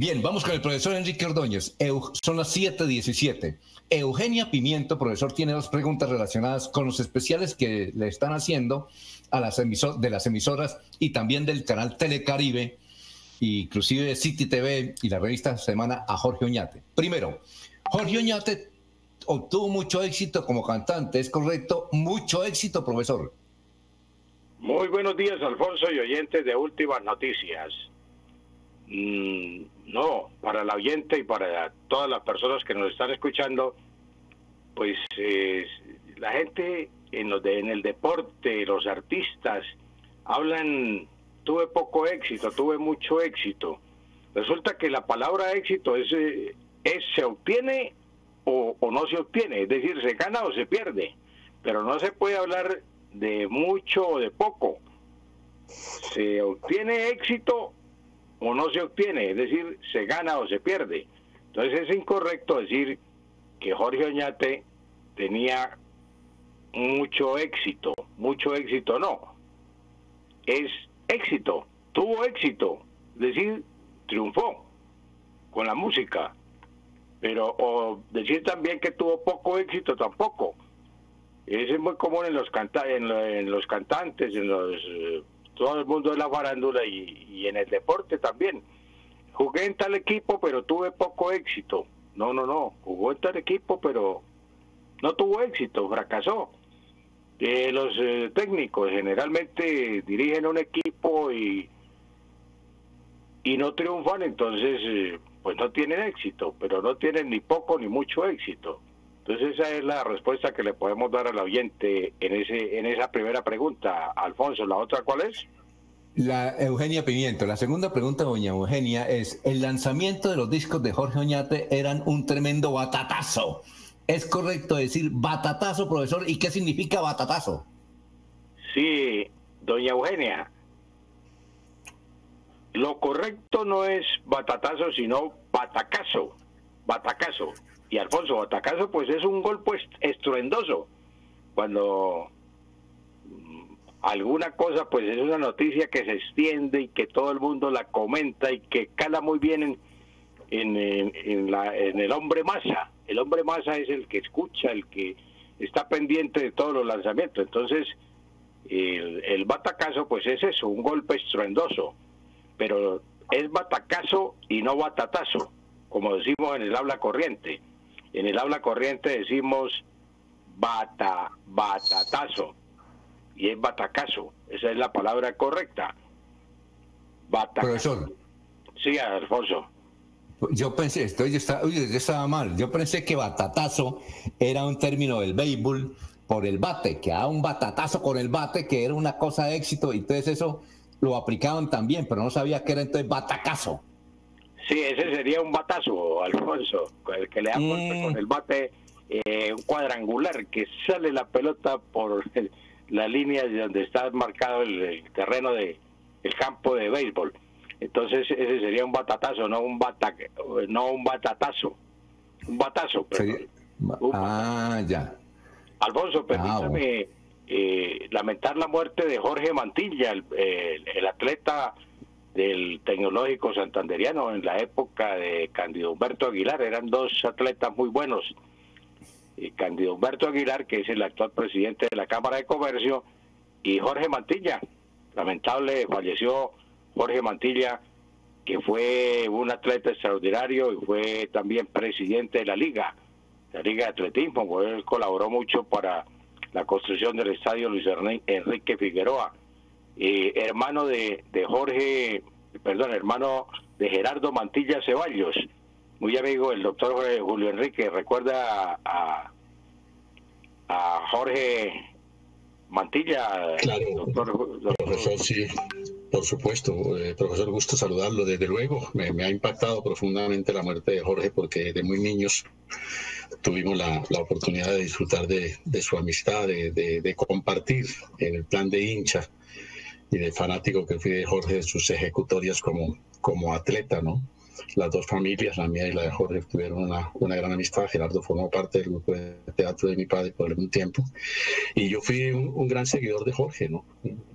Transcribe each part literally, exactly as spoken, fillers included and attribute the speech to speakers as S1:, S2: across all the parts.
S1: Bien, vamos con el profesor Enrique Ordóñez. Eu- son las siete diecisiete. Eugenia Pimiento, profesor, tiene dos preguntas relacionadas con los especiales que le están haciendo a las emisor de las emisoras y también del canal Telecaribe, inclusive de City T V y la revista Semana, a Jorge Oñate. Primero, Jorge Oñate obtuvo mucho éxito como cantante, ¿es correcto? Mucho éxito, profesor.
S2: Muy buenos días, Alfonso y oyentes de Últimas Noticias. Mm, no, para el oyente y para todas las personas que nos están escuchando, pues eh, la gente en, los de, en el deporte, los artistas, hablan, tuve poco éxito, tuve mucho éxito. Resulta que la palabra éxito es, eh, es se obtiene o, o no se obtiene, es decir, se gana o se pierde, pero no se puede hablar de mucho o de poco. Se obtiene éxito o no se obtiene, es decir, se gana o se pierde. Entonces es incorrecto decir que Jorge Oñate tenía mucho éxito, mucho éxito no, es éxito, tuvo éxito, es decir, triunfó con la música, pero o decir también que tuvo poco éxito tampoco. Eso es muy común en los canta en, lo, en los cantantes, en los eh, todo el mundo de la farándula y, y en el deporte también. Jugué en tal equipo, pero tuve poco éxito. No, no, no. Jugó en tal equipo, pero no tuvo éxito, fracasó. Eh, los eh, técnicos generalmente dirigen un equipo y, y no triunfan, entonces eh, pues no tienen éxito, pero no tienen ni poco ni mucho éxito. Entonces esa es la respuesta que le podemos dar al oyente en ese en esa primera pregunta. Alfonso, ¿la otra cuál es?
S1: La Eugenia Pimiento. La segunda pregunta, doña Eugenia, es: el lanzamiento de los discos de Jorge Oñate eran un tremendo batatazo. ¿Es correcto decir batatazo, profesor? ¿Y qué significa batatazo?
S2: Sí, doña Eugenia. Lo correcto no es batatazo, sino batacazo. Batacazo. Y Alfonso, batacazo pues es un golpe estruendoso. Cuando alguna cosa pues es una noticia que se extiende y que todo el mundo la comenta y que cala muy bien en, en, en, en, la, en el hombre masa. El hombre masa es el que escucha, el que está pendiente de todos los lanzamientos. Entonces el, el batacazo pues es eso, un golpe estruendoso, pero es batacazo y no batatazo, como decimos en el habla corriente. En el habla corriente decimos bata, batatazo, y es batacazo, esa es la palabra correcta. Batacazo.
S1: Profesor.
S2: Sí, Alfonso.
S1: Yo pensé, estoy, yo estaba, uy, yo estaba mal, yo pensé que batatazo era un término del béisbol por el bate, que a un batatazo con el bate, que era una cosa de éxito, y entonces eso lo aplicaban también, pero no sabía que era entonces batacazo.
S2: Sí, ese sería un batazo, Alfonso, el que le da mm. golpe con el bate, eh, un cuadrangular, que sale la pelota por el, la línea de donde está marcado el, el terreno de el campo de béisbol. Entonces ese sería un batatazo, no un bata, no un batatazo, un batazo.
S1: Sí. Un ah, batazo. Ya.
S2: Alfonso, permítame ah, bueno. eh, lamentar la muerte de Jorge Mantilla, el, el, el atleta del Tecnológico Santanderiano en la época de Cándido Humberto Aguilar. Eran dos atletas muy buenos. Eh, Cándido Humberto Aguilar, que es el actual presidente de la Cámara de Comercio, y Jorge Mantilla. Lamentable, falleció Jorge Mantilla, que fue un atleta extraordinario y fue también presidente de la Liga, la Liga de Atletismo. Él colaboró mucho para la construcción del estadio Luis Enrique Figueroa. Eh, hermano de, de Jorge, perdón, hermano de Gerardo Mantilla Ceballos, muy amigo del doctor Julio Enrique. Recuerda a, a Jorge Mantilla,
S3: claro,
S2: doctor, doctor.
S3: Profesor, sí, por supuesto, eh, profesor, gusto saludarlo, desde luego. Me, me ha impactado profundamente la muerte de Jorge, porque de muy niños tuvimos la, la oportunidad de disfrutar de, de su amistad, de, de, de compartir en el plan de hincha y de fanático que fui de Jorge, de sus ejecutorias como, como atleta, ¿no? Las dos familias, la mía y la de Jorge, tuvieron una, una gran amistad. Gerardo formó parte del grupo de teatro de mi padre por algún tiempo, y yo fui un, un gran seguidor de Jorge, ¿no?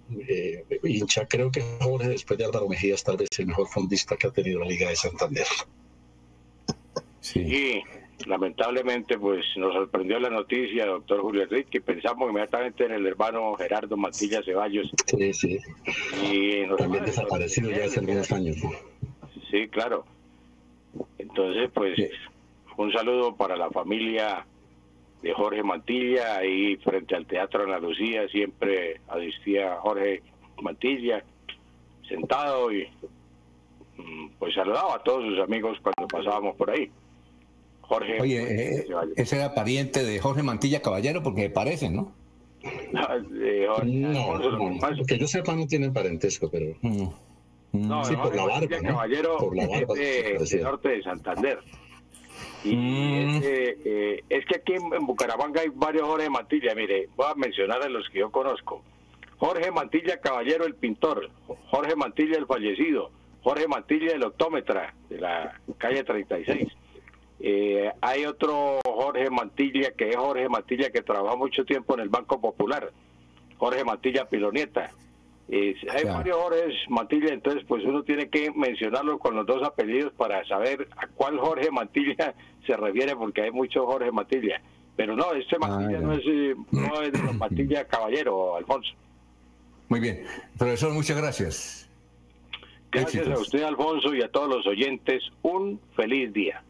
S3: eh, hincha. Creo que Jorge, después de Álvaro Mejía, es tal vez el mejor fondista que ha tenido la Liga de Santander.
S2: Sí. Y lamentablemente, pues nos sorprendió la noticia, doctor Julio Enrique. Pensamos inmediatamente en el hermano Gerardo Mantilla Ceballos.
S3: Sí, sí.
S2: Y nos
S3: también desaparecido ya hace algunos años, ¿no?
S2: Sí, claro. Entonces, pues, sí. Un saludo para la familia de Jorge Mantilla, ahí frente al Teatro Ana Lucía, siempre asistía Jorge Mantilla, sentado y pues saludaba a todos sus amigos cuando pasábamos por ahí. Jorge.
S1: Oye, eh, ese era pariente de Jorge Mantilla Caballero, porque me parecen, ¿no?
S2: de Jorge,
S3: no, no, no, que yo sepa no tienen parentesco, pero... Mm.
S2: No,
S3: sí,
S2: no,
S3: por la barba, ¿no?
S2: Caballero
S3: Por la barba,
S2: es de, de norte de Santander. Y mm. es, eh, es que aquí en, en Bucaramanga hay varios Jorge Mantilla. Mire, voy a mencionar a los que yo conozco. Jorge Mantilla Caballero, el pintor. Jorge Mantilla, el fallecido. Jorge Mantilla, el optómetra, de la calle treinta y seis. Eh, hay otro Jorge Mantilla, que es Jorge Mantilla, que trabajó mucho tiempo en el Banco Popular. Jorge Mantilla Pilonieta. Eh, hay ya. varios Jorge Mantilla, entonces pues uno tiene que mencionarlo con los dos apellidos para saber a cuál Jorge Mantilla se refiere, porque hay muchos Jorge Mantilla. Pero no, este Mantilla ah, no, es, no es de los Mantilla Caballero, Alfonso.
S1: Muy bien. Profesor, muchas gracias.
S2: Gracias Éxitos. a usted, Alfonso, y a todos los oyentes. Un feliz día.